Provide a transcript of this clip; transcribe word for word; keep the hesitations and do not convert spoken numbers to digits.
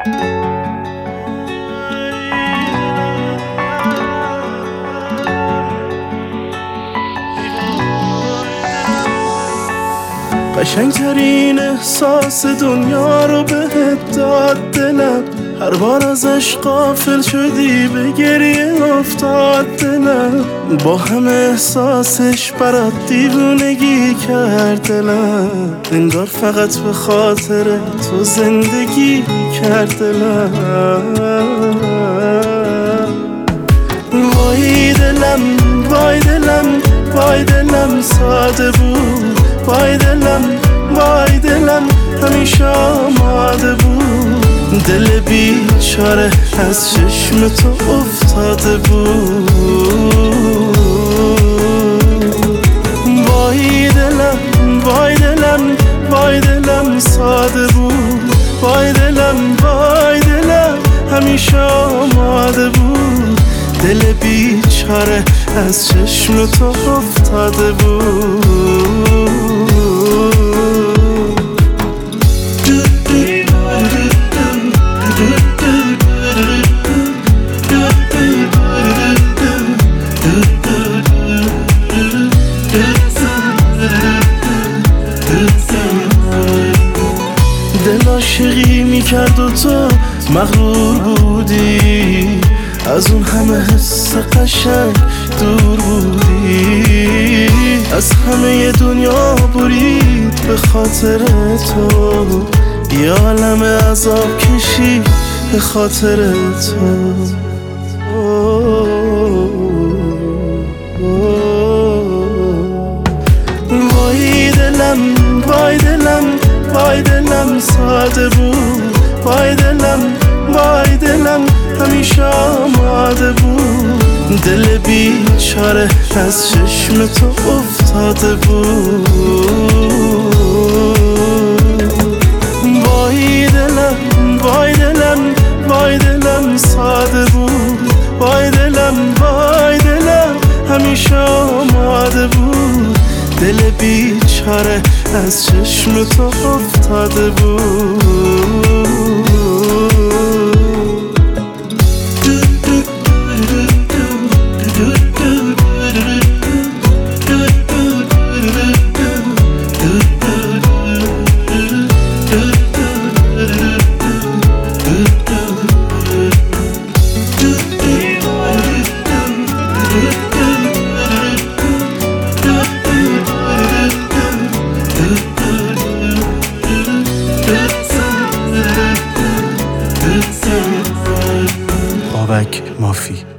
قشنگترین احساس دنیا رو بهت داد دلم، هر بار ازش غافل شدی به گریه افتاد دلم. با همه احساسش برات دیوونگی کرد دلم، انگار فقط به خاطر تو زندگی کرد دلم. وای دلم وای دلم وای دلم ساده بود، وای دلم وای دلم همیشه آماده بود. دل بیچاره از چشم تو افتاده بود. وای دلم وای دلم وای دلم ساده بود، وای دلم وای دلم همیشه آماده بود. دل بیچاره از چشم تو افتاده بود. دل عاشقی میکرد و تو مغرور بودی، از اون همه حس قشنگ دور بودی. از همه دنیا برید به خاطر تو، یه عالم عذاب کشی به خاطر تو. وای دلم وای دلم وای دلم ساده بود، وای دلم وای دلم همیشه آماده بود. دل بیچاره از چشم تو افتاده بود. وای دلم وای دلم وای دلم ساده بود، وای دلم وای دلم همیشه آماده بود. دل بیچاره از چشم تو افتاده بود. بابک مافی.